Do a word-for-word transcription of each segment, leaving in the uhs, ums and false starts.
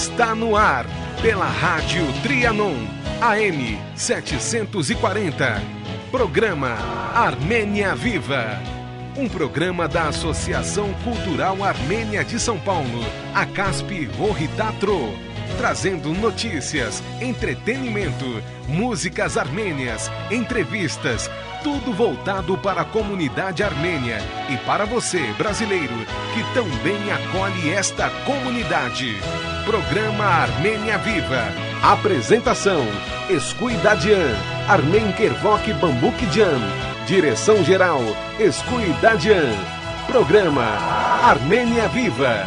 está no ar pela Rádio Trianon, A M setecentos e quarenta. Programa Armênia Viva. Um programa da Associação Cultural Armênia de São Paulo, a CASP Rohitatro, trazendo notícias, entretenimento, músicas armênias, entrevistas, tudo voltado para a comunidade armênia e para você, brasileiro, que também acolhe esta comunidade. Programa Armênia Viva. Apresentação: Escui Dadian, Armen Kervok Bambukidjan. Direção-geral: Escui Dadian. Programa Armênia Viva.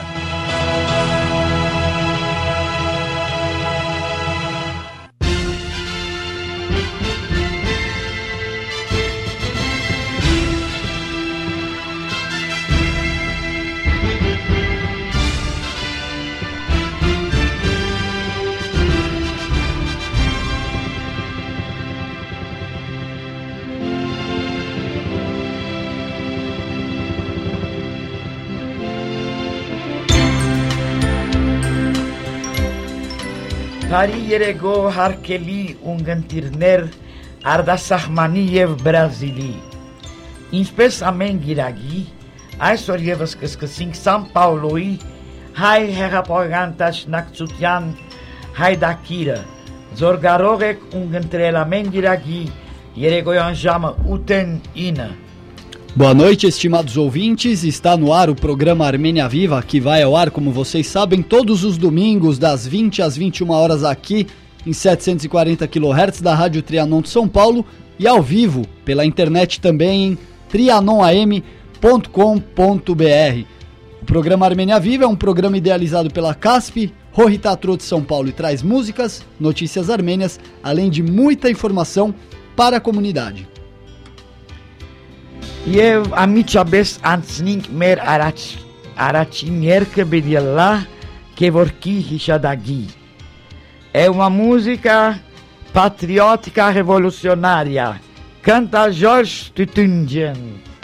Բարի երեգո հարկելի ունգընտիրներ Արդասահմանի և Բրազիլի։ Ինչպես ամեն գիրագի, այսօր ևս կսկսենք Սան Պաուլոյի հայ հեղափոխական դաշնակցության հայդակիրը։ Զորգարող եք ունգընտրել ամեն գիրագի երեգոյան ժամը ութն ինը։ Boa noite, estimados ouvintes. Está no ar o programa Armênia Viva, que vai ao ar, como vocês sabem, todos os domingos, das vinte às vinte e uma horas aqui em setecentos e quarenta quilohertz da Rádio Trianon de São Paulo e ao vivo pela internet também em trianon a m ponto com ponto b r. O programa Armênia Viva é um programa idealizado pela CASP, Rohitatro de São Paulo, e traz músicas, notícias armênias, além de muita informação para a comunidade. Եվ ամիջապես անցնենք մեր առաջ առաջին երգը բիդիլլա Kevorki Hishadagi. É uma música patriótica revolucionária. Canta Jorge Tutunjan.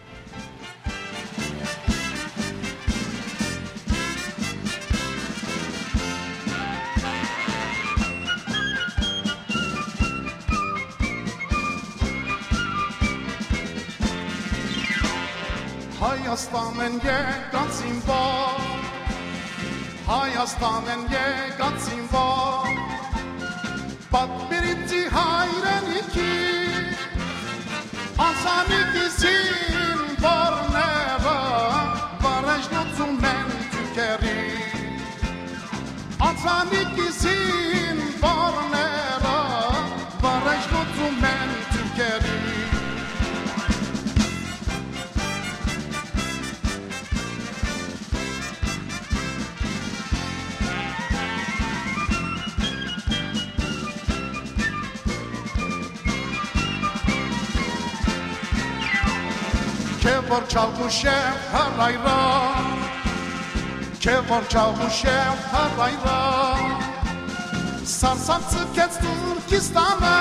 Հայաստանեն եկած իմ բար, Հայաստանեն եկած իմ բար, Պատմիրիցի հայրենիքի, Անսանիկիսին բարնեղը, Վարեժնոցում են թükերի, Անսանիկիսին բարնեղը, Վարեժնոցում են թükերի, Kevor çalmışe harayra, Kevor çalmışe harayra, Sarsatsı kez Türkistan'a,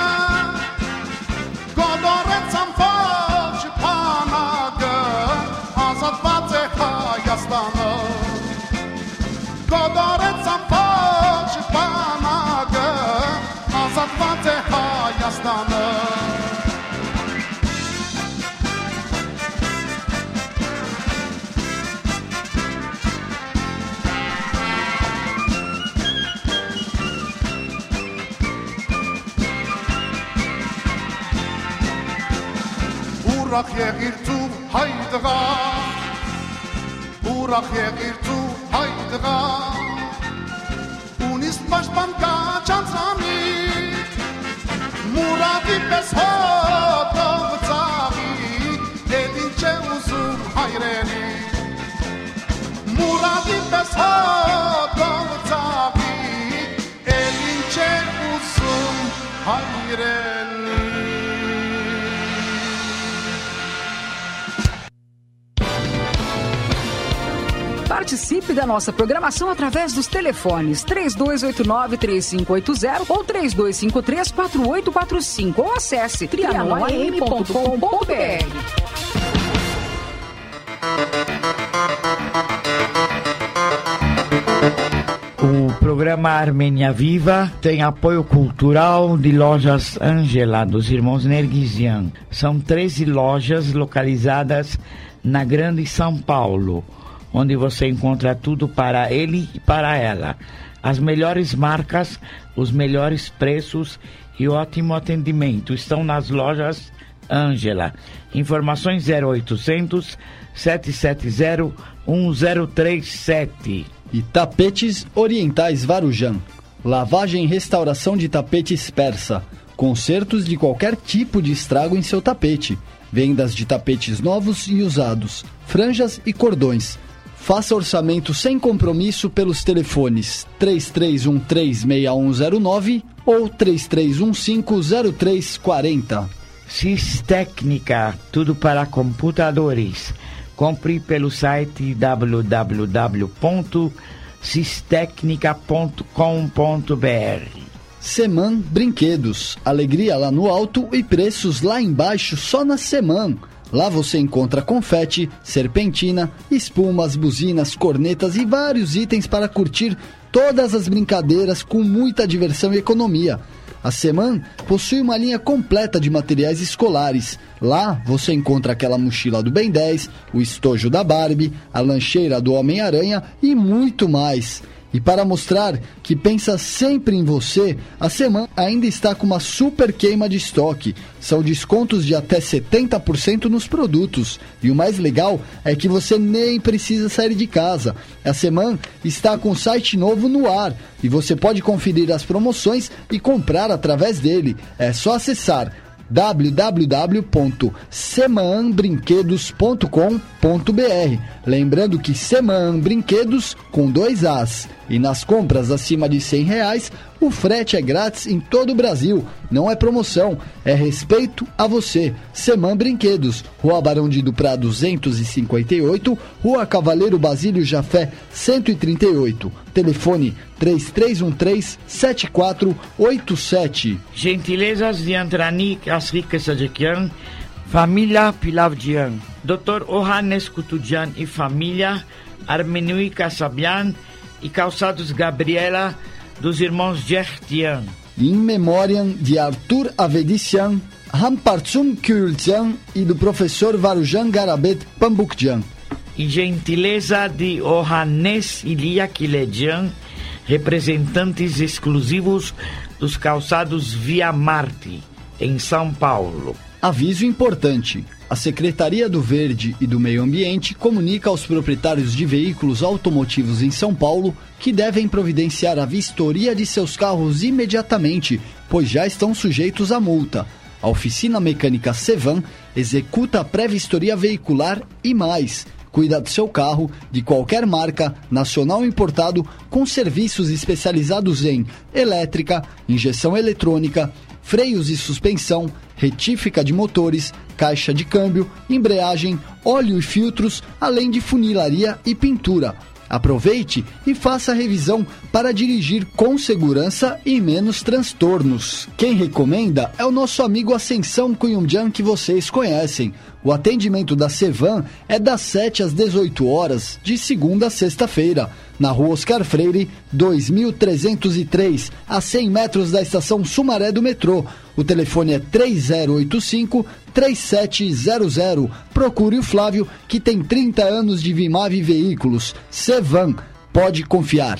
Godoretsam faç panagı, Azatvat e Hayastan'ı, Godoretsam faç panagı, Azatvat e Hayastan'ı. Ուրախ եղիր դու հայ տղա, ուրախ եղիր դու հայ տղա, ունիս պաշտպան կաչանցանի, մուրադի պես հոտով ծաղի, էդ ինչ է ուզում հայրենի, մուրադի պես հոտով ծաղի, էդ ինչ է ուզում հայրենի. Participe da nossa programação através dos telefones três dois oito nove, três cinco oito zero ou três dois cinco três, quatro oito quatro cinco ou acesse trianon a m ponto com ponto b r. O programa Armênia Viva tem apoio cultural de Lojas Ângela, dos irmãos Nerguisian. São treze lojas localizadas na Grande São Paulo, onde você encontra tudo para ele e para ela. As melhores marcas, os melhores preços e ótimo atendimento estão nas lojas Ângela. Informações zero oitocentos, sete sete zero, um zero três sete. E Tapetes Orientais Varujão. Lavagem e restauração de tapetes persa. Consertos de qualquer tipo de estrago em seu tapete. Vendas de tapetes novos e usados. Franjas e cordões. Faça orçamento sem compromisso pelos telefones três três um três, seis um zero nove ou três três um cinco, zero três quatro zero. Cistécnica, tudo para computadores. Compre pelo site w w w ponto cistécnica ponto com ponto b r. Seman Brinquedos, alegria lá no alto e preços lá embaixo só na Seman. Lá você encontra confete, serpentina, espumas, buzinas, cornetas e vários itens para curtir todas as brincadeiras com muita diversão e economia. A Seman possui uma linha completa de materiais escolares. Lá você encontra aquela mochila do Ben dez, o estojo da Barbie, a lancheira do Homem-Aranha e muito mais. E para mostrar que pensa sempre em você, a Seman ainda está com uma super queima de estoque. São descontos de até setenta por cento nos produtos. E o mais legal é que você nem precisa sair de casa. A Seman está com um site novo no ar e você pode conferir as promoções e comprar através dele. É só acessar w w w ponto seman brinquedos ponto com ponto b r. Lembrando que Seman Brinquedos com dois As. E nas compras acima de cem reais, o frete é grátis em todo o Brasil. Não é promoção, é respeito a você. Seman Brinquedos, Rua Barão de Duprá duzentos e cinquenta e oito, Rua Cavaleiro Basílio Jafé cento e trinta e oito. Telefone três três um três, sete quatro oito sete. Gentilezas de Antranik Asrik Sajekian, família Pilavdian, doutor Ohanes Kutudian e família, Armenui Kassabian e Calçados Gabriela dos irmãos Gertian. In memória de Arthur Avedician, Rampartsum Kyulcian e do professor Varujan Garabet Pambukjian. E gentileza de Ohanes Ilia Kiledian, representantes exclusivos dos calçados Via Marte, em São Paulo. Aviso importante: a Secretaria do Verde e do Meio Ambiente comunica aos proprietários de veículos automotivos em São Paulo que devem providenciar a vistoria de seus carros imediatamente, pois já estão sujeitos à multa. A oficina mecânica Sevan executa a pré-vistoria veicular e mais. Cuida do seu carro, de qualquer marca, nacional ou importado, com serviços especializados em elétrica, injeção eletrônica, freios e suspensão, retífica de motores, caixa de câmbio, embreagem, óleo e filtros, além de funilaria e pintura. Aproveite e faça a revisão para dirigir com segurança e menos transtornos. Quem recomenda é o nosso amigo Ascensão Cunhumdian, que vocês conhecem. O atendimento da Sevan é das sete às dezoito horas, de segunda a sexta-feira, na Rua Oscar Freire, dois mil trezentos e três, a cem metros da estação Sumaré do metrô. O telefone é três zero oito cinco, três sete zero zero. Procure o Flávio, que tem trinta anos de Vimave Veículos. Sevan, pode confiar.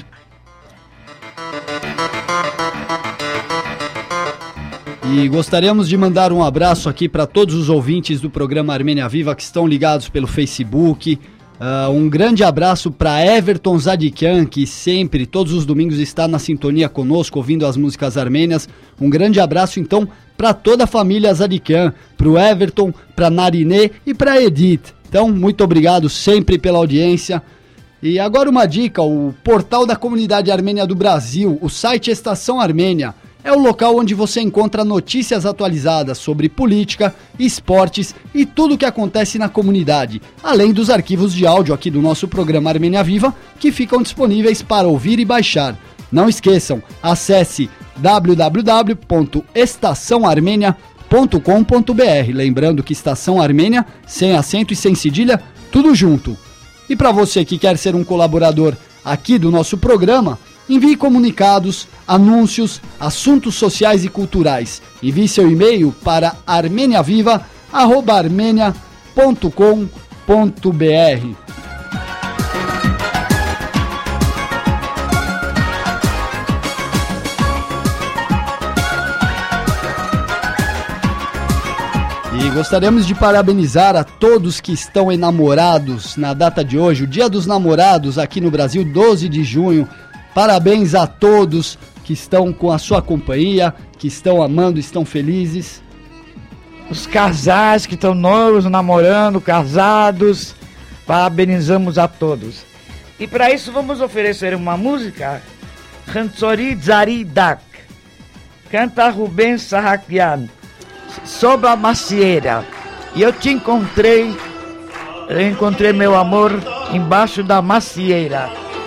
E gostaríamos de mandar um abraço aqui para todos os ouvintes do programa Armênia Viva que estão ligados pelo Facebook. Uh, um grande abraço para Everton Zadikian, que sempre, todos os domingos, está na sintonia conosco, ouvindo as músicas armênias. Um grande abraço, então, para toda a família Zadikian, para o Everton, para Narinê e para Edith. Então, muito obrigado sempre pela audiência. E agora uma dica: o portal da comunidade armênia do Brasil, o site Estação Armênia, é o local onde você encontra notícias atualizadas sobre política, esportes e tudo o que acontece na comunidade, além dos arquivos de áudio aqui do nosso programa Armênia Viva, que ficam disponíveis para ouvir e baixar. Não esqueçam, acesse w w w ponto estação armênia ponto com ponto b r, lembrando que Estação Armênia, sem acento e sem cedilha, tudo junto. E para você que quer ser um colaborador aqui do nosso programa, Envie comunicados, anúncios, assuntos sociais e culturais. Envie seu e-mail para armeniaviva arroba armenia ponto com ponto br. E gostaríamos de parabenizar a todos que estão enamorados na data de hoje, o Dia dos Namorados aqui no Brasil, doze de junho. Parabéns a todos que estão com a sua companhia, que estão amando, estão felizes. Os casais que estão noivos, namorando, casados, parabenizamos a todos. E para isso vamos oferecer uma música, Hantsori Zari Dak, canta Rubens Sarrakian, sobre a macieira. E eu te encontrei, eu encontrei meu amor embaixo da macieira.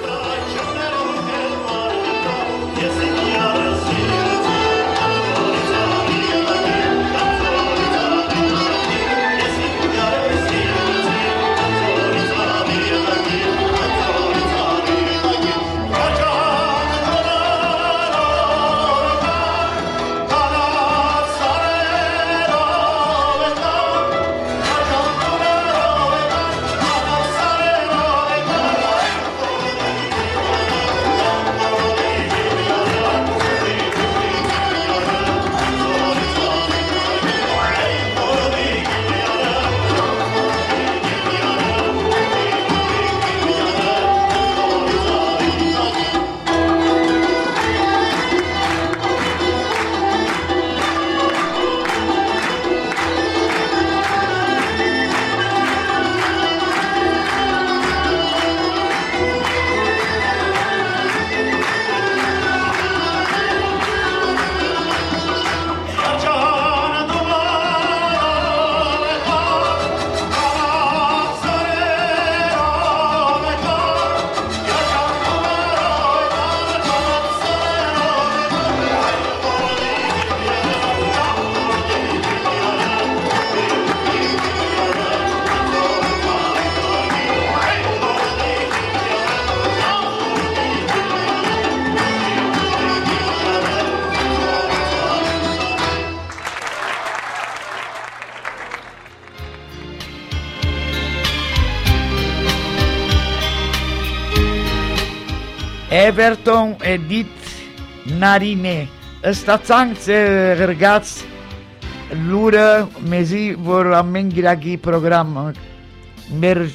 Everton Edith Narine. Ăsta țanțe rgați lură mezi vor amengiragi program mer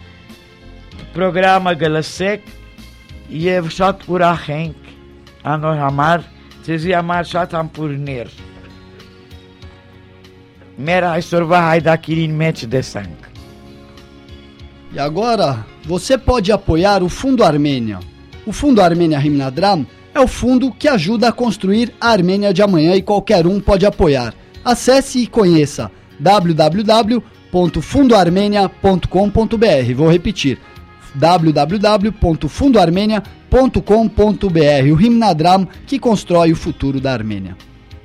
programa galasek je shat urahenk anor hamar tezi amar shat ampurnir mera sorva haida kirin match de sank. E agora, você pode apoiar o Fundo Armênia. O Fundo Armênia Himnadram é o fundo que ajuda a construir a Armênia de amanhã e qualquer um pode apoiar. Acesse e conheça w w w ponto fundo armênia ponto com ponto br. Vou repetir, w w w ponto fundo armênia ponto com ponto br. O Himnadram que constrói o futuro da Armênia.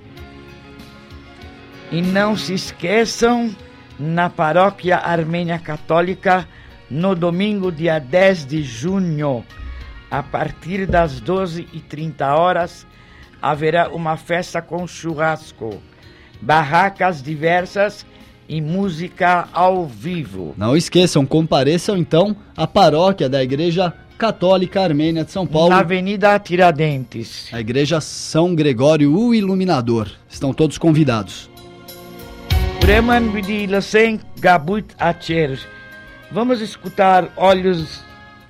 E não se esqueçam, na Paróquia Armênia Católica, no domingo, dia dez de junho, a partir das doze e trinta horas, haverá uma festa com churrasco, barracas diversas e música ao vivo. Não esqueçam, compareçam então à paróquia da Igreja Católica Armênia de São Paulo, na Avenida Tiradentes. A Igreja São Gregório o Iluminador. Estão todos convidados. Vamos escutar Olhos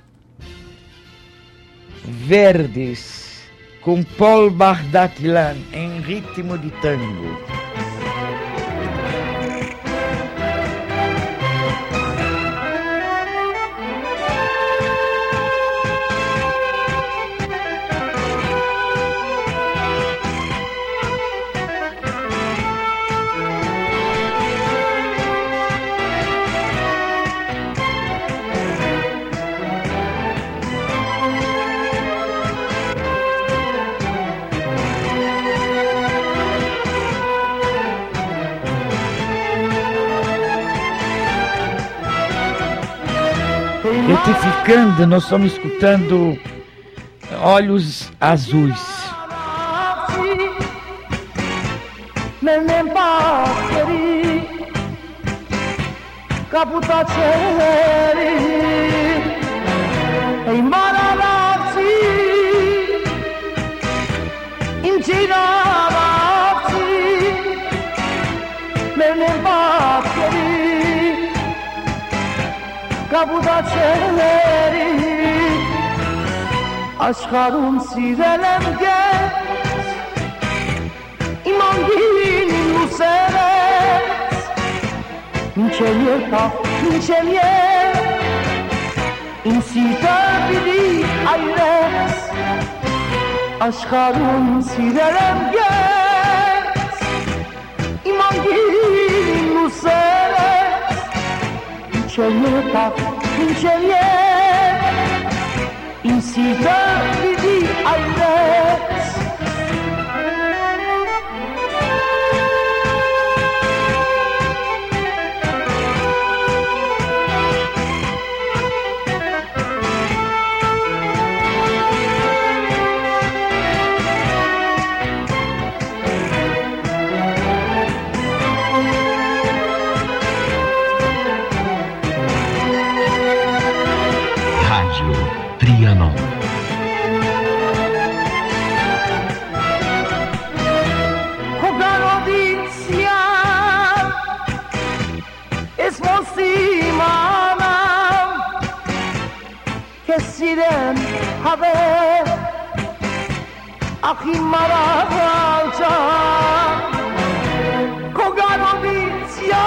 Verdes com Paul Bardatilan em ritmo de tango. Retificando, nós estamos escutando Olhos Azuis. Աշխարհում սիրել եմ ես իմ անգին լուսերես մինչև երբավ մինչև երբ իմ սիրտը պիտի այրես աշխարհում սիրել եմ ես իմ անգին լուսերես մինչև երբավ մինչև երբ in sita vidi ayres Rádio Trianon. Sirem haber Achim Maravalcha Koganovitsia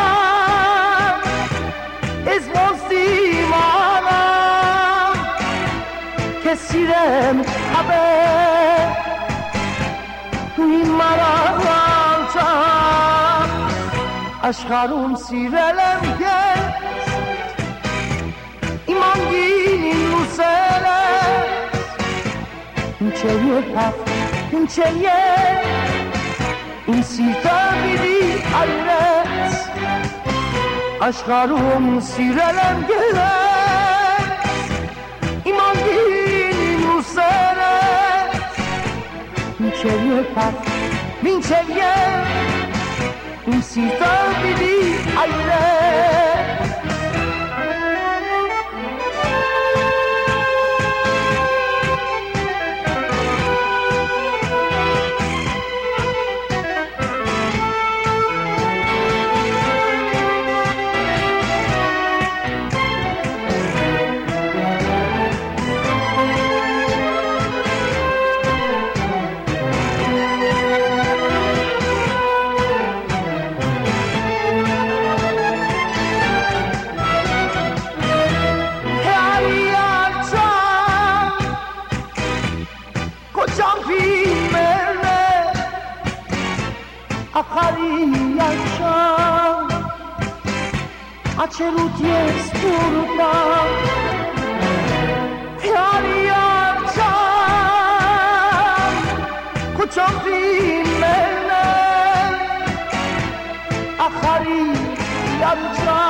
Es Mosimana Kesirem haber Achim Maravalcha Ashkarum Sirelem Gel Imangini Luceles München Paf, München In Sita Vidi Ayres Ashkarum Sirelem Geles Imangini Luceles München Paf, München In Sita Vidi Ayres Acerut yes purta Yariyaca Kucham filmene Akhari yarca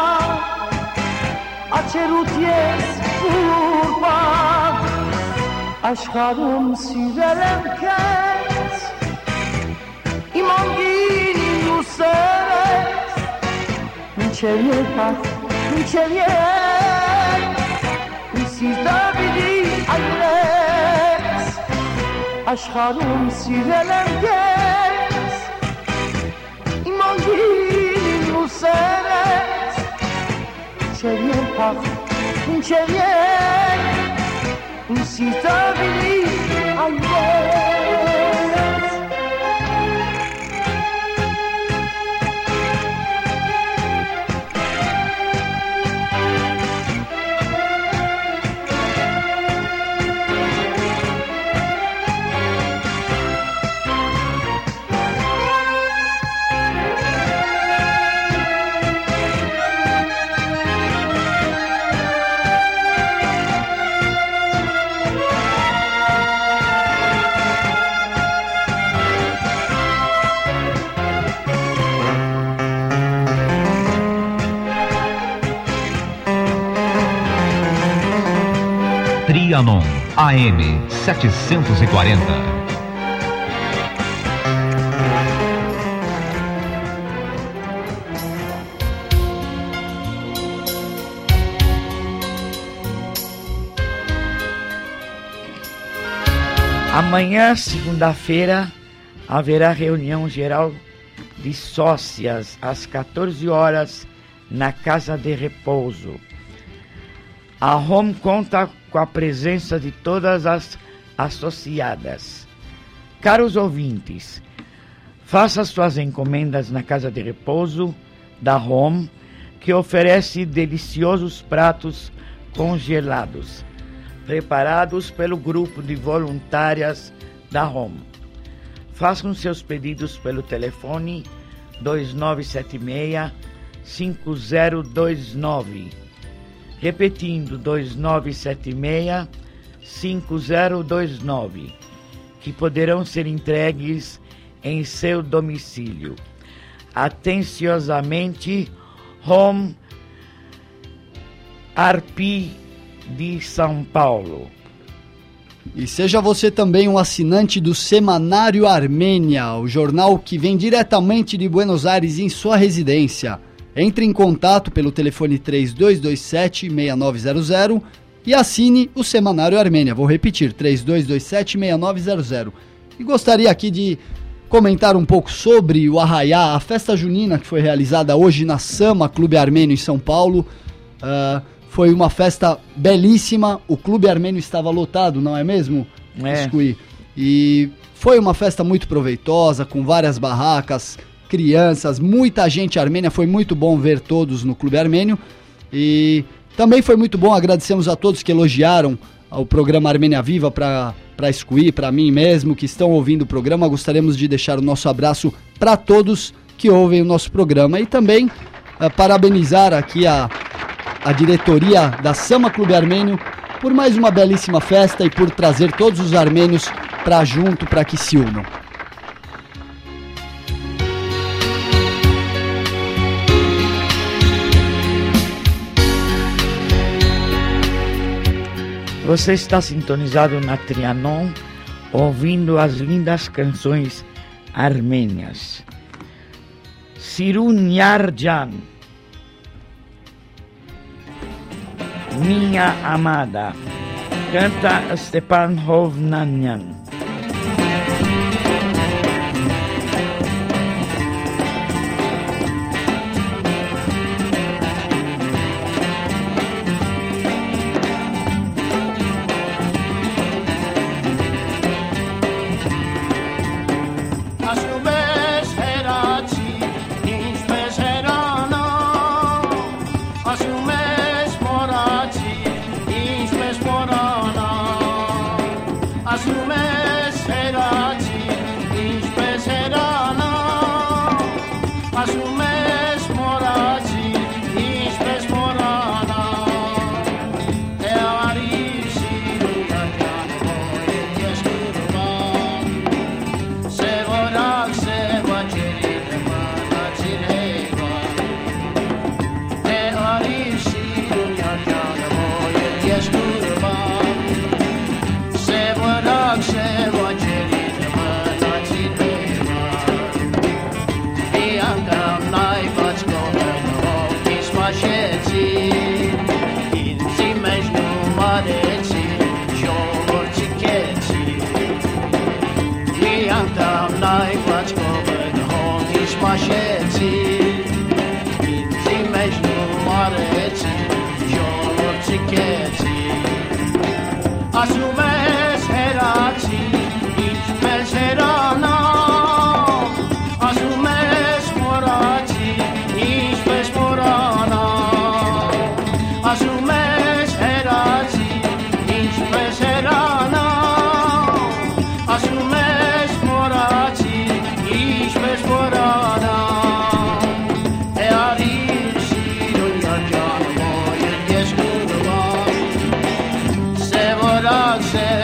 Acerut yes purta Aşkarım sirelem kes İmangini luseres Minçeriye bak, minçeriye Sirta vidi ayres Aşkarım sirelem kes İmangini luseres Minçeriye bak, minçeriye Sirta vidi ayres Trianon, A M setecentos e quarenta. Amanhã, segunda-feira, haverá reunião geral de sócias às quatorze horas na Casa de Repouso. A Home conta com a presença de todas as associadas. Caros ouvintes, faça suas encomendas na Casa de Repouso da Home, que oferece deliciosos pratos congelados, preparados pelo grupo de voluntárias da Home. Façam seus pedidos pelo telefone dois nove sete seis, cinco zero dois nove. Repetindo, dois nove sete seis, cinco zero dois nove, que poderão ser entregues em seu domicílio. Atenciosamente, Home Arpi de São Paulo. E seja você também um assinante do Semanário Armênia, o jornal que vem diretamente de Buenos Aires em sua residência. Entre em contato pelo telefone três dois dois sete, seis nove zero zero e assine o Semanário Armênia. Vou repetir, três dois dois sete, seis nove zero zero. E gostaria aqui de comentar um pouco sobre o Arraiá, a festa junina que foi realizada hoje na Sama Clube Armênio em São Paulo. Uh, foi uma festa belíssima, o Clube Armênio estava lotado, não é mesmo? É. E foi uma festa muito proveitosa, com várias barracas, crianças, muita gente armênia, foi muito bom ver todos no Clube Armênio. E também foi muito bom, agradecemos a todos que elogiaram o programa Armênia Viva para para Escuí, para mim mesmo, que estão ouvindo o programa. Gostaríamos de deixar o nosso abraço para todos que ouvem o nosso programa e também uh, parabenizar aqui a, a diretoria da Sama Clube Armênio por mais uma belíssima festa e por trazer todos os armênios para junto, para que se unam. Você está sintonizado na Trianon, ouvindo as lindas canções armênias. Sirunharjan, Minha Amada, canta Stepan Hovnanian. Say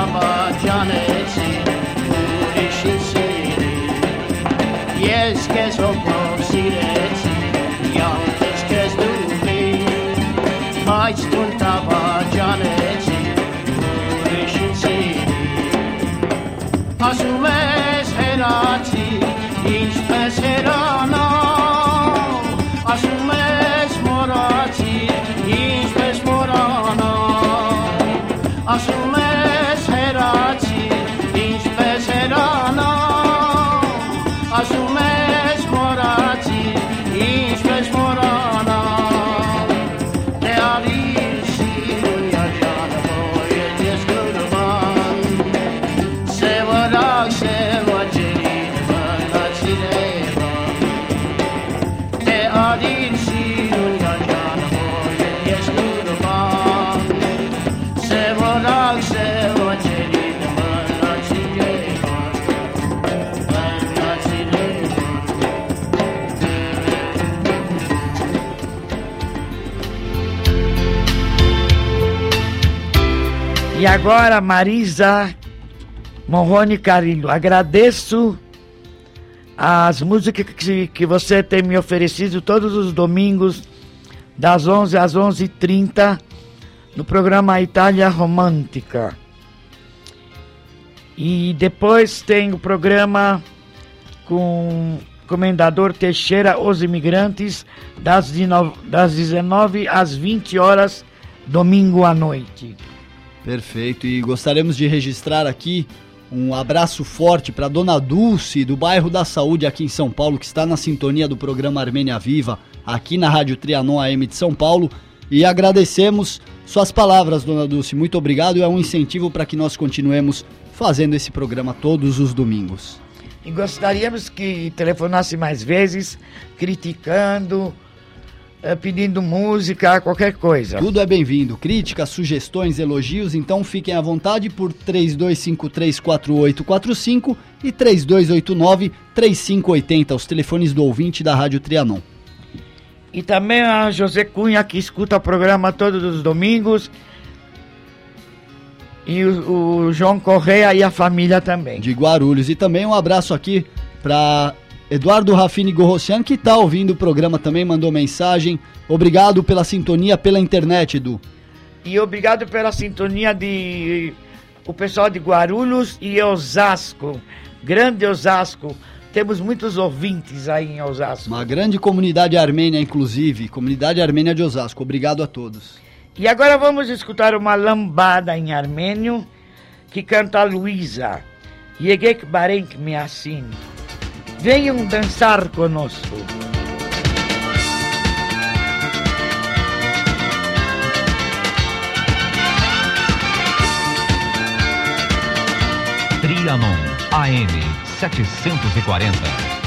tava janeci Urishin siri Yes kes opo sireci Yantes kes dubi Maçtun tava janeci Urishin siri Asumes herati İnspes herana Asumes morati İnspes morana Asumes herati İnspes herana Asumes morati İnspes morana Ne arisi Yajana boye tes kurban Sevarak sevaceri Vanachireva Ne arisi Yajana boye tes kurban Sevarak sevaceri Vanachireva Vanachireva E agora, Marisa Morrone Carilho, agradeço as músicas que, que você tem me oferecido todos os domingos, das onze às onze e trinta, no programa Itália Romântica. E depois tem o programa com o Comendador Teixeira, Os Imigrantes, das, das dezenove às vinte horas, domingo à noite. Perfeito, e gostaríamos de registrar aqui um abraço forte para Dona Dulce, do bairro da Saúde aqui em São Paulo, que está na sintonia do programa Armênia Viva, aqui na Rádio Trianon A M de São Paulo, e agradecemos suas palavras, Dona Dulce, muito obrigado, e é um incentivo para que nós continuemos fazendo esse programa todos os domingos. E gostaríamos que telefonasse mais vezes, criticando, pedindo música, qualquer coisa. Tudo é bem-vindo, críticas, sugestões, elogios, então fiquem à vontade por três dois cinco três, quatro oito quatro cinco e três dois oito nove, três cinco oito zero, os telefones do ouvinte da Rádio Trianon. E também a José Cunha, que escuta o programa todos os domingos, e o, o João Correia e a família também. De Guarulhos, e também um abraço aqui para Eduardo Rafini Gorrossian, que está ouvindo o programa também, mandou mensagem. Obrigado pela sintonia pela internet, Edu. E obrigado pela sintonia de o pessoal de Guarulhos e Osasco. Grande Osasco. Temos muitos ouvintes aí em Osasco. Uma grande comunidade armênia, inclusive. Comunidade armênia de Osasco. Obrigado a todos. E agora vamos escutar uma lambada em armênio que canta a Luísa. Yegek Barenk Meassin. Venham dançar conosco. Trianon A M setecentos e quarenta.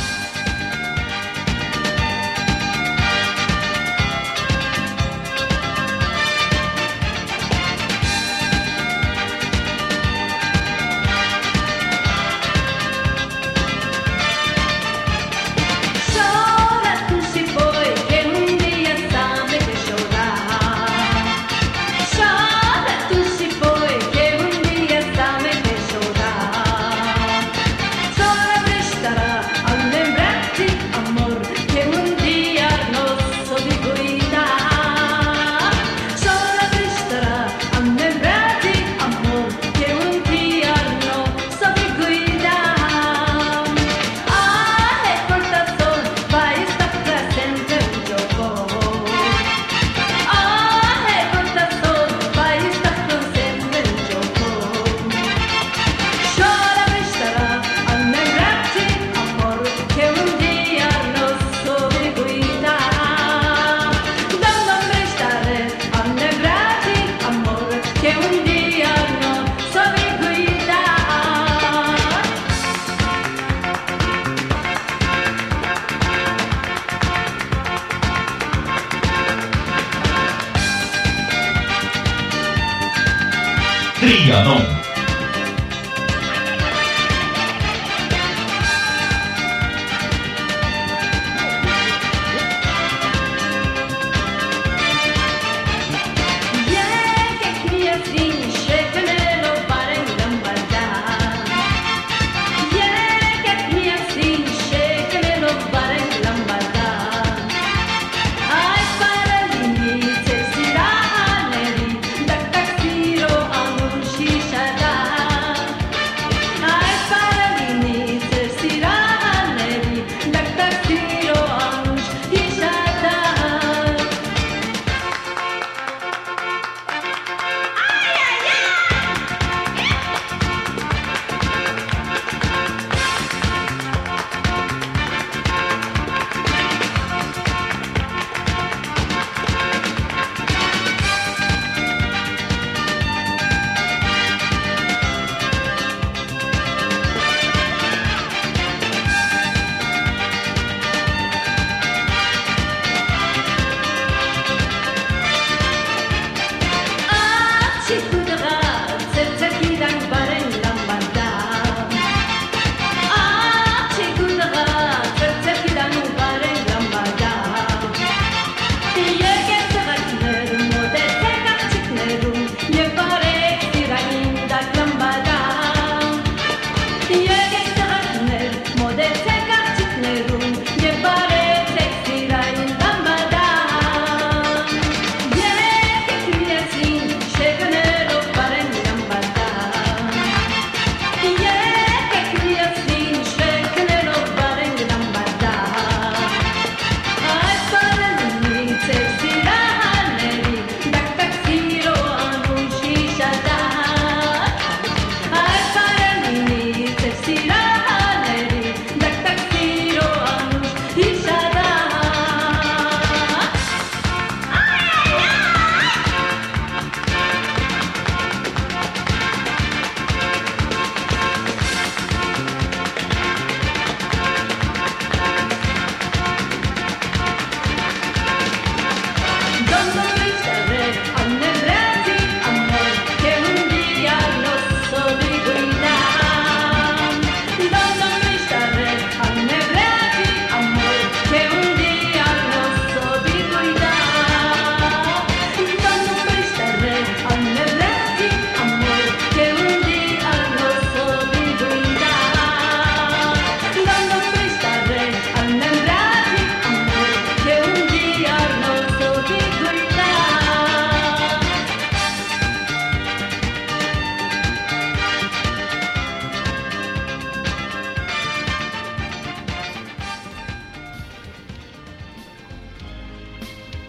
Trianon. Yekek niyetin şeknelo barengam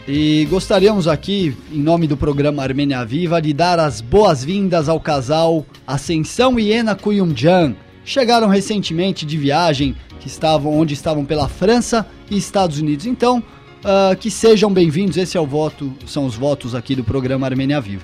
E gostaríamos aqui, em nome do programa Armênia Viva, de dar as boas-vindas ao casal Ascensão e Ena Kuyumjan. Chegaram recentemente de viagem, que estavam, onde estavam pela França e Estados Unidos. Então, uh, que sejam bem-vindos. Esse é o voto, são os votos aqui do programa Armênia Viva.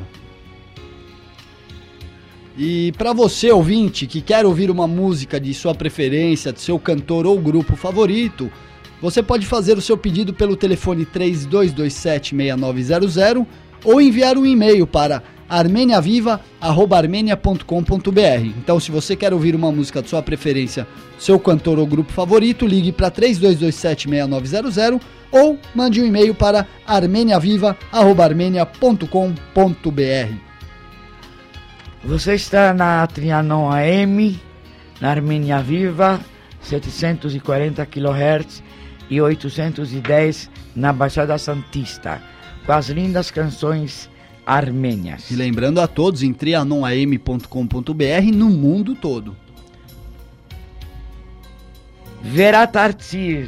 E para você, ouvinte, que quer ouvir uma música de sua preferência, de seu cantor ou grupo favorito, você pode fazer o seu pedido pelo telefone três dois dois sete, seis nove zero zero ou enviar um e-mail para armeniaviva arroba armenia ponto com ponto b r. Então, se você quer ouvir uma música de sua preferência, seu cantor ou grupo favorito, ligue para três dois dois sete, seis nove zero zero ou mande um e-mail para armeniaviva arroba armenia ponto com ponto b r. Você está na Trianon A M, na Armênia Viva, setecentos e quarenta quilohertz e oitocentos e dez na Baixada Santista, com as lindas canções armênias. E lembrando a todos, em trianon a m ponto com ponto b r no mundo todo. Verat Artzir,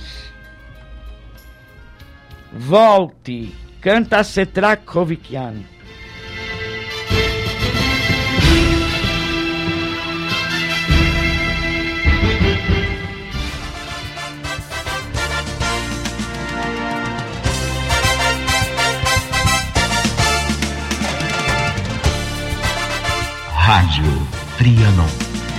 volte, canta Setrak Kovikian. Rádio Trianon.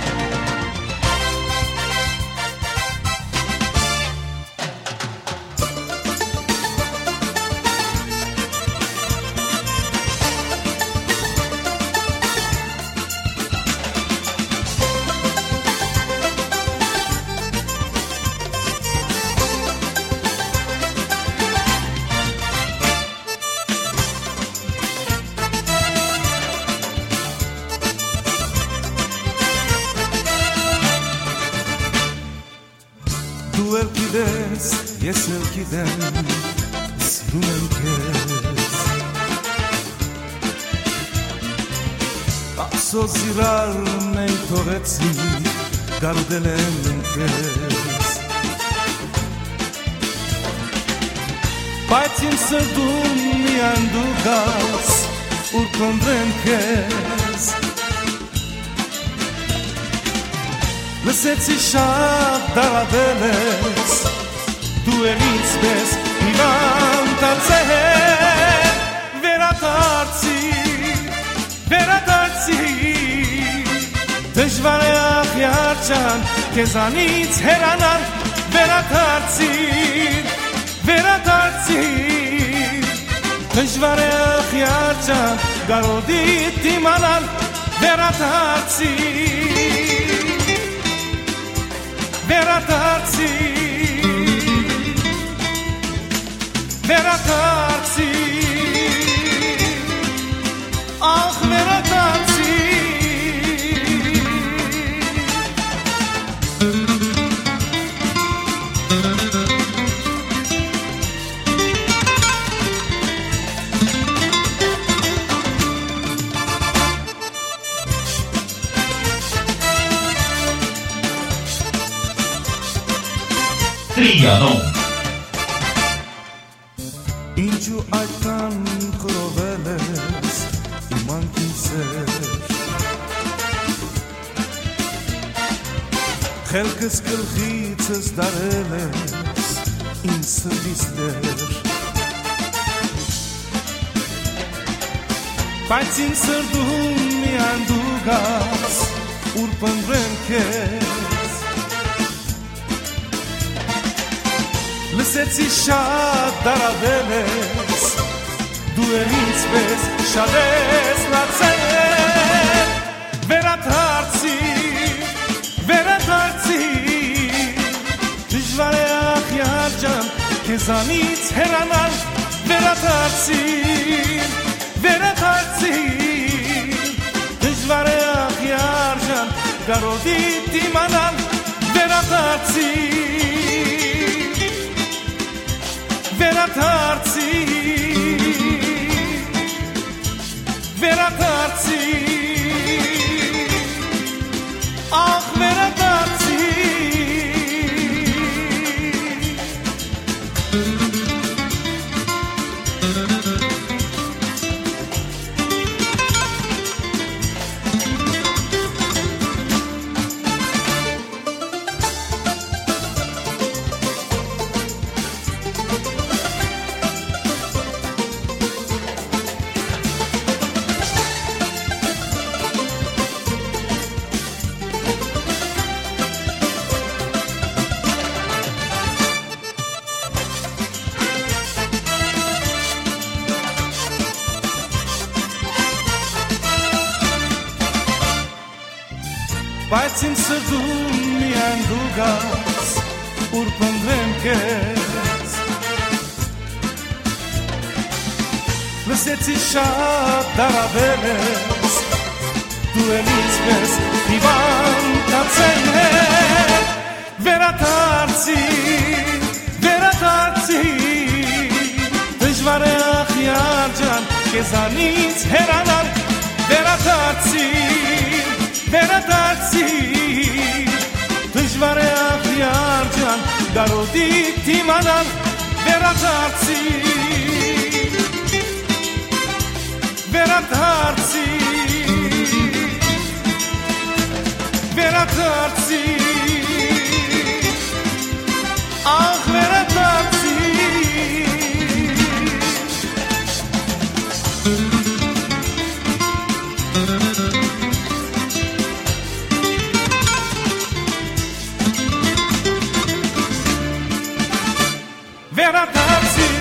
Ես էլ գիտեմ, սիրում եմ քեզ Ափսոս իրար մենք թողեցինք, գարդել եմ քեզ Բայց իմ սրտում միայն դու կաս, ուր կնդրեմ քեզ Լսեցի շատ դարավել ես Դու էլ ինձպես հիվանդացել Վերադարձիր, վերադարձիր Դժվար է ախյար ջան, քեզանից հեռանալ Վերադարձիր, վերադարձիր Դժվար է ախյար ջան, գարոդիդ դիմանալ Վերադարձիր, վերադարձիր Վերադարձի, ախ վերադարձի Trianon. Ինչու այդքան խրովել ես իմ անկին սեր Խելքս գլխիցս դարել ես իմ սրտիս դեր Բայց իմ սրտում միայն դու գաս ուր պնդրեմ քեզ Լսեցի շատ դարավել ես Դու էլ ինձպես շատ ես լացել Վերադարձիր, վերադարձիր Դժվար է ախյար ջան քեզանից հեռանալ Վերադարձիր, վերադարձիր Դժվար է ախյար ջան գարոդիդ դիմանալ Վերադարձիր Վերադարձի, վերադարձի, ախ վերադարձի Բայց իմ սրտում միայն դու գաս, ուր պնդրեմ քեզ Լսեցի շատ դարաբել ես Դու էլ ինձպես հիվանդացել ես Վերադարձի, վերադարձի Դժվար է ախյար ջան Քեզանից հեռանալ Վերադարձի, վերադարձի Դժվար է ախյար ջան Գարոդիկ դիմանալ Վերադարձի Վերադարձի Վերադարձի Ախ վերադարձի Վերադարձի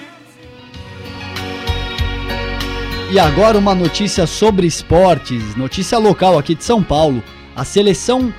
E agora uma notícia sobre esportes, notícia local aqui de São Paulo. A seleção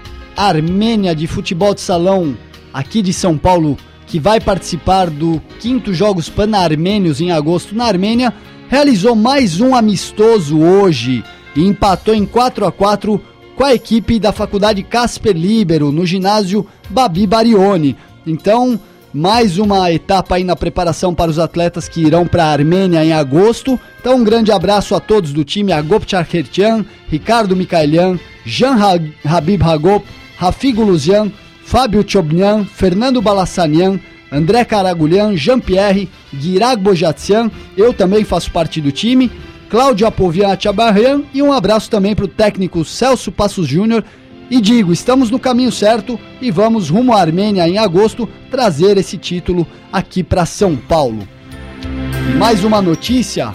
armênia de futebol de salão aqui de São Paulo, que vai participar do quinto Jogos Pan-Armênios em agosto na Armênia, realizou mais um amistoso hoje e empatou em quatro a quatro com a equipe da Faculdade Casper Libero no ginásio Babi Barioni. Então, mais uma etapa aí na preparação para os atletas que irão para a Armênia em agosto. Então um grande abraço a todos do time, Agop Charkertian, Ricardo Mikaelian, Jean Habib Hagop, Rafigo Luzian, Fábio Chobnian, Fernando Balassanian, André Caragulhan, Jean-Pierre, Guirag Bojatsian, eu também faço parte do time, Cláudio Apovian Achabarrian e um abraço também para o técnico Celso Passos Júnior. E digo, estamos no caminho certo e vamos rumo à Armênia em agosto trazer esse título aqui para São Paulo. E mais uma notícia: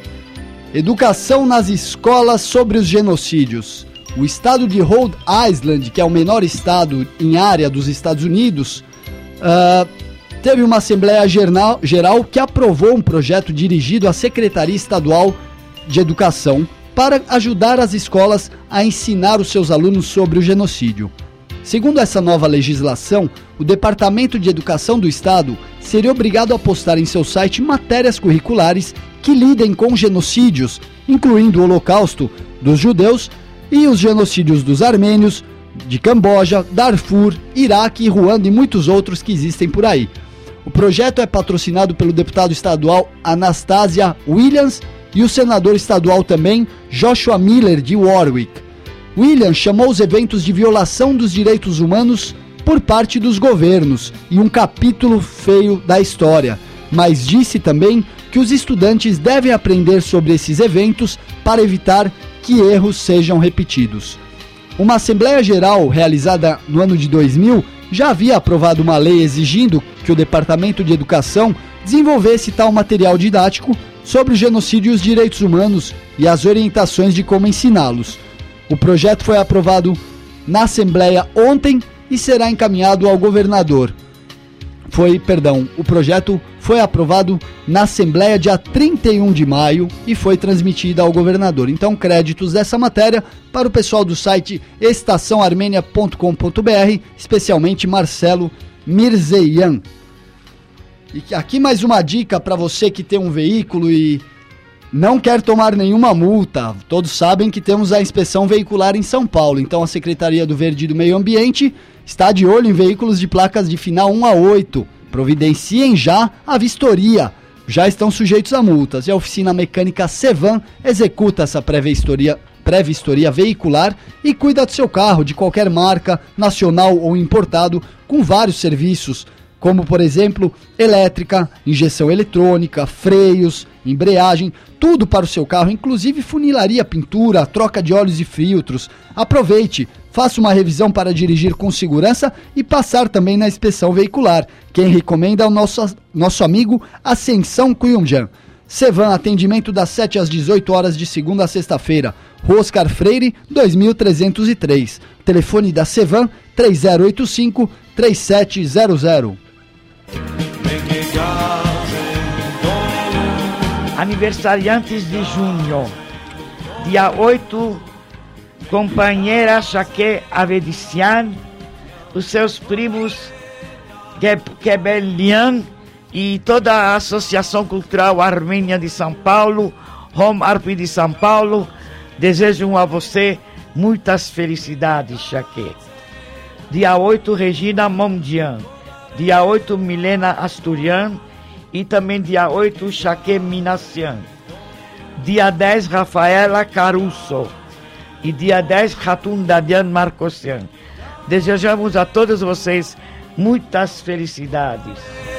educação nas escolas sobre os genocídios. O estado de Rhode Island, que é o menor estado em área dos Estados Unidos, uh, teve uma Assembleia Geral, geral que aprovou um projeto dirigido à Secretaria Estadual de Educação para ajudar as escolas a ensinar os seus alunos sobre o genocídio. Segundo essa nova legislação, o Departamento de Educação do Estado seria obrigado a postar em seu site matérias curriculares que lidem com genocídios, incluindo o Holocausto dos judeus e os genocídios dos armênios, de Camboja, Darfur, Iraque, Ruanda e muitos outros que existem por aí. O projeto é patrocinado pelo deputado estadual Anastasia Williams e o senador estadual também, Joshua Miller, de Warwick. Williams chamou os eventos de violação dos direitos humanos por parte dos governos e um capítulo feio da história, mas disse também que os estudantes devem aprender sobre esses eventos para evitar que erros sejam repetidos. Uma Assembleia Geral realizada no ano de dois mil já havia aprovado uma lei exigindo que o Departamento de Educação desenvolvesse tal material didático sobre o genocídio e os direitos humanos e as orientações de como ensiná-los. O projeto foi aprovado na Assembleia ontem e será encaminhado ao governador. Foi, perdão, o projeto foi aprovado na Assembleia dia trinta e um de maio e foi transmitido ao governador. Então, créditos dessa matéria para o pessoal do site estação armênia ponto com ponto b r, especialmente Marcelo Mirzeian. E aqui mais uma dica para você que tem um veículo e não quer tomar nenhuma multa. Todos sabem que temos a inspeção veicular em São Paulo, então a Secretaria do Verde e do Meio Ambiente está de olho em veículos de placas de final um a oito. Providenciem já a vistoria, já estão sujeitos a multas. E a oficina mecânica Sevan executa essa pré-vistoria, pré-vistoria veicular e cuida do seu carro de qualquer marca, nacional ou importado, com vários serviços, como por exemplo, elétrica, injeção eletrônica, freios, embreagem, tudo para o seu carro, inclusive funilaria, pintura, troca de óleos e filtros. Aproveite, faça uma revisão para dirigir com segurança e passar também na inspeção veicular. Quem recomenda é o nosso, nosso amigo Ascensão Cuyumjan. Sevan, atendimento das sete às dezoito horas de segunda a sexta-feira. Rua Oscar Freire, dois mil trezentos e três. Telefone da Sevan, três zero oito cinco, três sete zero zero. Aniversariantes de junho. Dia oito companheira Chaque Avedician, os seus primos Kebelian e toda a Associação Cultural Armênia de São Paulo, Home Arp de São Paulo, desejam a você muitas felicidades, Chaque. Dia oito, Regina Mondian. Dia oito, Milena Asturian. E também dia oito, Chaque Minassian. Dia dez, Rafaela Caruso. E dia dez, Ratun Dadian Marcosian. Desejamos a todos vocês muitas felicidades.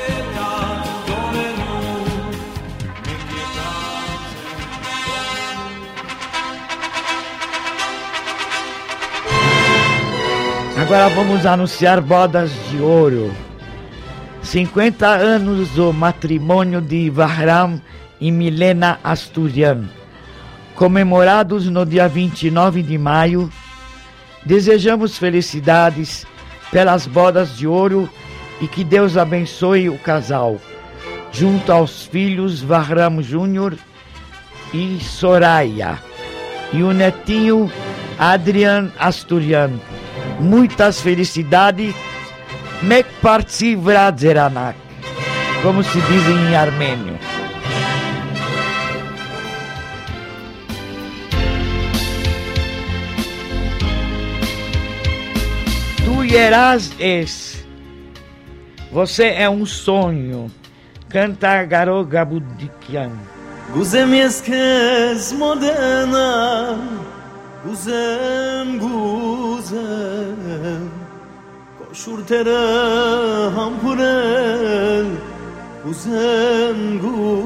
Agora vamos anunciar bodas de ouro. cinquenta anos do matrimônio de Vahram e Milena Asturian, comemorados no dia vinte e nove de maio. Desejamos felicidades pelas bodas de ouro e que Deus abençoe o casal, junto aos filhos Vahram Júnior e Soraya, e o netinho Adrian Asturian. Muitas felicidades, Mek Partsi Vradzeranak, como se diz em armênio. Tu irás es, você é um sonho, canta Garo Gabudikian. Guzem eskez modena, guzem guzem, koshurtere hampurel, guzem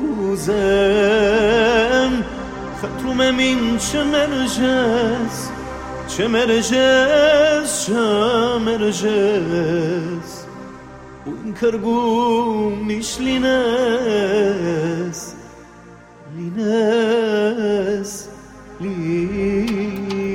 guzem, khatrum min chemerjes, chemerjes, chemerjes, un kargu mishlines, lines, lines.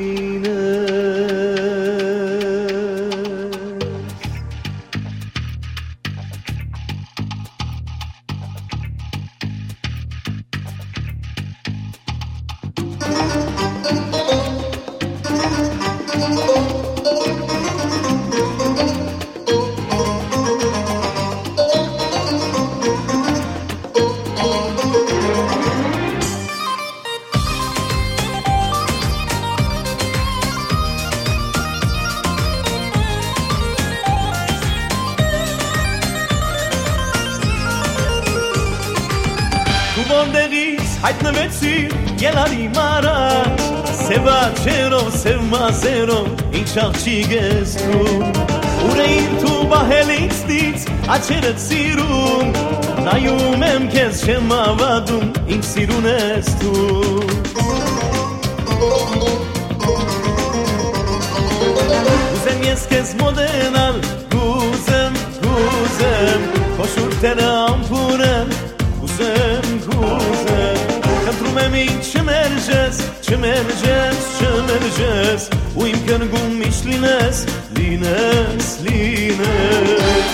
Gelari mara, seva cero, seva zero, inchachigues tu. Ureir tu bahelix dit, aceret sirum, nayumem kes shemavadum, in sirunes tu. Guzem yeskes modenal, guzem, guzem, koshur teram purem, guzem, guzem. Min çemerjes, çemerjes, çemerjes, uyum kırgın mişlines, lines, lines.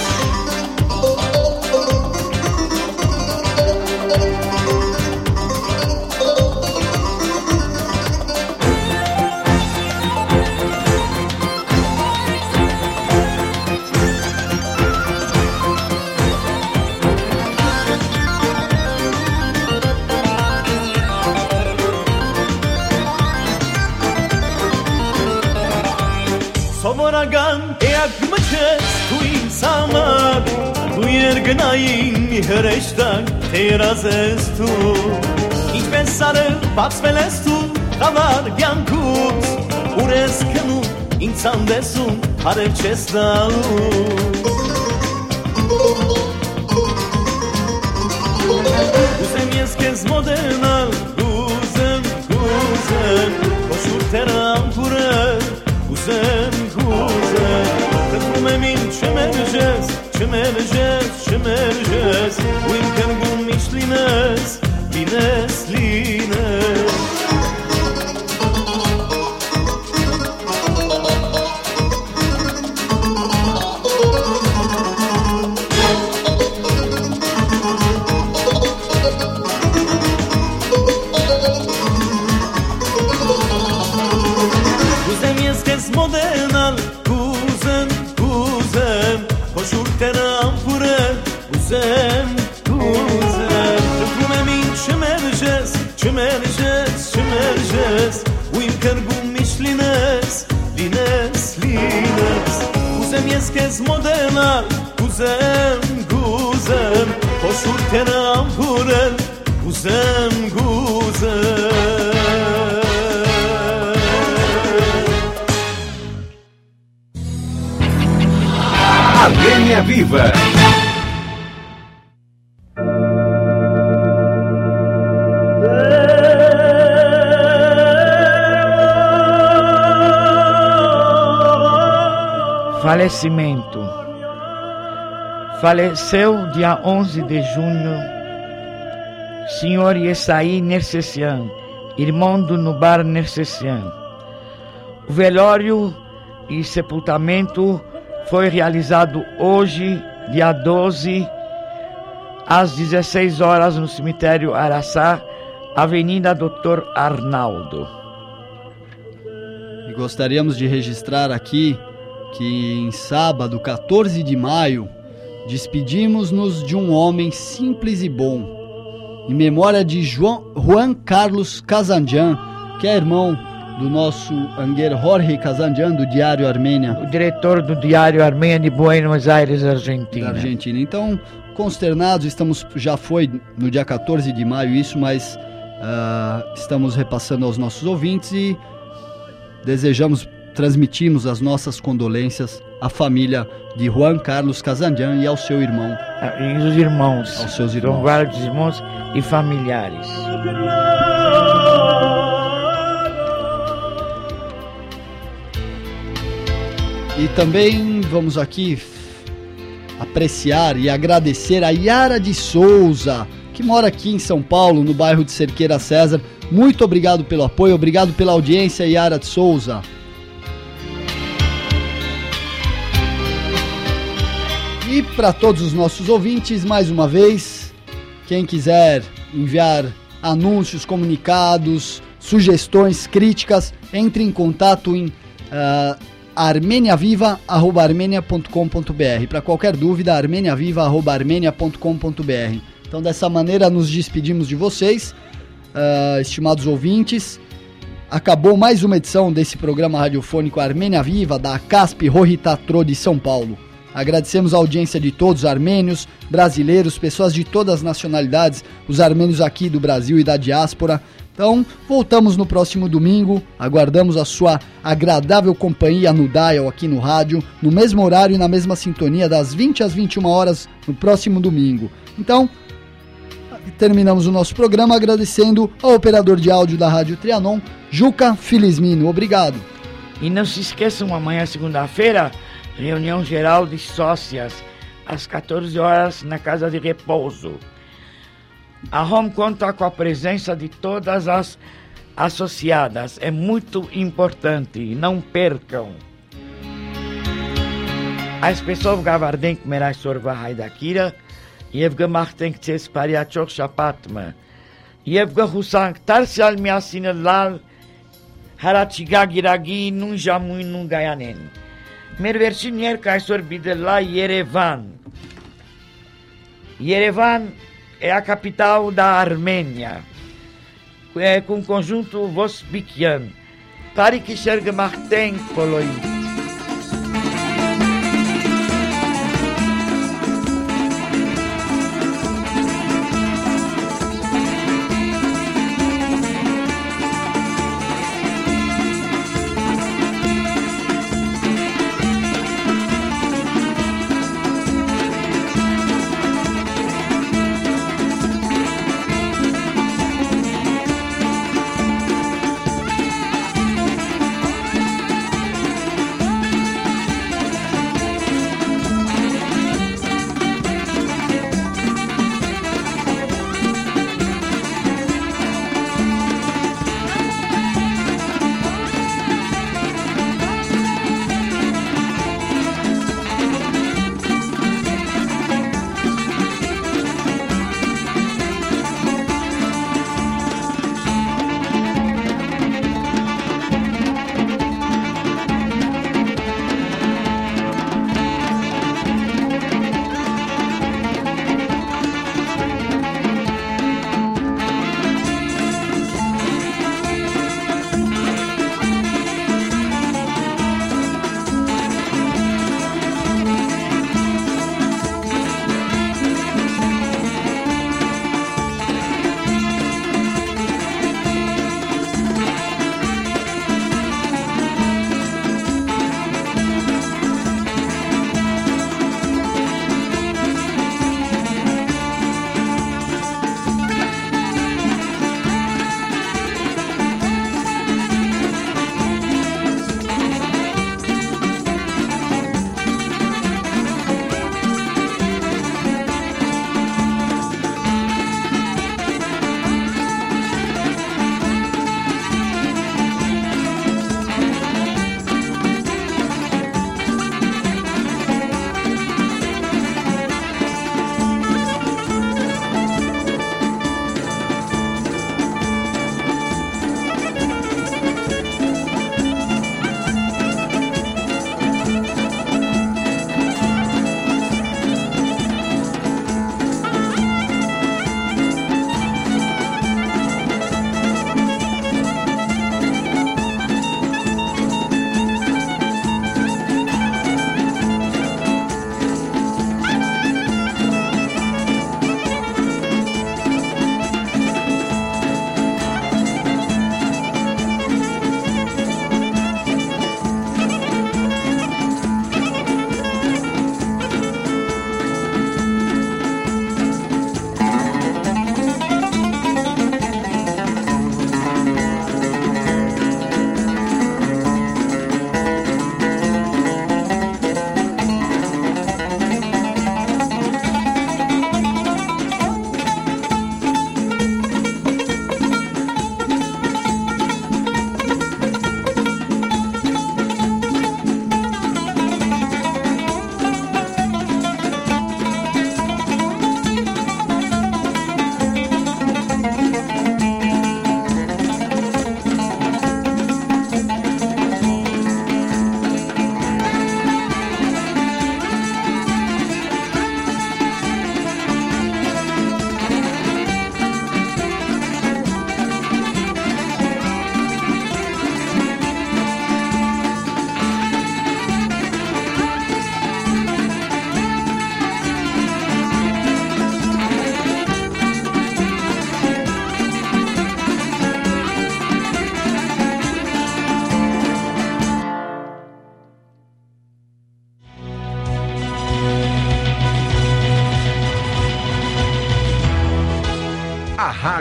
Somoragan eak mıçes tu insanlar, tu yergnayin hreştak terazes tu. İç besarı batsveles tu, kavar yankut, ureskenu insan desun harevçes dalu. Guzem yeskez modenal, guzem, guzem, koşur teram pure, guzem, guzem, kıtrume min çemerjes, çemerjes, çemerjes, uyum kırgın mişlines, lines, lines. Kuzem jeskes modenal, kuzem, kuzem Koşur teram puren, kuzem, kuzem Rıfıme min çimerjes, çimerjes, çimerjes Uim kergum mish lines, lines, lines Kuzem jeskes modenal, kuzem, kuzem Koşur teram puren, kuzem, kuzem Armênia Viva! Falecimento. Faleceu dia onze de junho senhor Yessaí Nercessian, irmão do Nubar Nercessian. O velório e sepultamento foi realizado hoje, dia doze, às dezesseis horas, no cemitério Araçá, Avenida doutor Arnaldo. E gostaríamos de registrar aqui que em sábado, quatorze de maio, despedimos-nos de um homem simples e bom, em memória de João, Juan Carlos Kazanjian, que é irmão do nosso Anguer Jorge Kazanjian, do Diário Armênia. O diretor do Diário Armênia de Buenos Aires, Argentina. Da Argentina. Então, consternados, estamos, já foi no dia quatorze de maio isso, mas uh, estamos repassando aos nossos ouvintes e desejamos, transmitimos as nossas condolências à família de Juan Carlos Kazanjian e ao seu irmão. E os irmãos. Aos seus irmãos. São vários irmãos e familiares. E também vamos aqui apreciar e agradecer a Yara de Souza, que mora aqui em São Paulo, no bairro de Cerqueira César. Muito obrigado pelo apoio, obrigado pela audiência, Yara de Souza. E para todos os nossos ouvintes, mais uma vez, quem quiser enviar anúncios, comunicados, sugestões, críticas, entre em contato em uh, armeniaviva arroba armenia ponto com ponto br. Para qualquer dúvida, armeniaviva arroba armenia ponto com ponto br. Então, dessa maneira, nos despedimos de vocês, uh, estimados ouvintes. Acabou mais uma edição desse programa radiofônico Armênia Viva, da Casp Roritatro de São Paulo. Agradecemos a audiência de todos os armênios, brasileiros, pessoas de todas as nacionalidades, os armênios aqui do Brasil e da diáspora. Então, voltamos no próximo domingo, aguardamos a sua agradável companhia no dial aqui no rádio, no mesmo horário e na mesma sintonia, das vinte às vinte e uma horas, no próximo domingo. Então, terminamos o nosso programa agradecendo ao operador de áudio da Rádio Trianon, Juca Filismino. Obrigado. E não se esqueçam, amanhã, segunda-feira, reunião geral de sócias, às quatorze horas, na Casa de Repouso. A Home conta com a presença de todas as associadas. É muito importante, não percam. As pessoas gavardem que merai sorva haidakira, Yevga Marten que se pariachok shapatma. Yevga Husan tarsial miasinelal, harachiga giragi nun jamun nun gayanen. Merversinier kai sorbidela Yerevan. Yerevan é a capital da Armênia, é, com o conjunto Vospikian. Tarik Sherg Marten Poloy.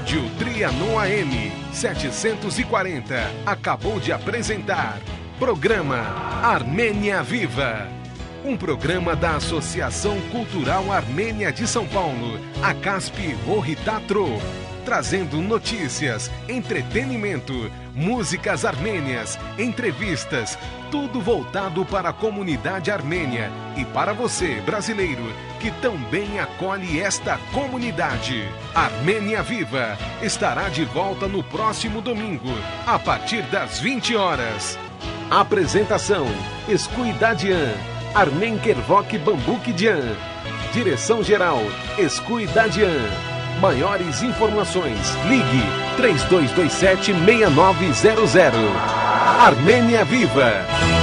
Rádio Trianon A M setecentos e quarenta acabou de apresentar Programa Armênia Viva. Um programa da Associação Cultural Armênia de São Paulo, a CASP Rohitatro, trazendo notícias, entretenimento, músicas armênias, entrevistas, tudo voltado para a comunidade armênia e para você, brasileiro, que também acolhe esta comunidade. Armênia Viva estará de volta no próximo domingo, a partir das vinte horas. Apresentação: Escuidadian, Armen Kervok Bambukidian. Direção-geral: Escuidadian. Maiores informações, ligue três dois dois sete, seis nove zero zero. Armênia Viva!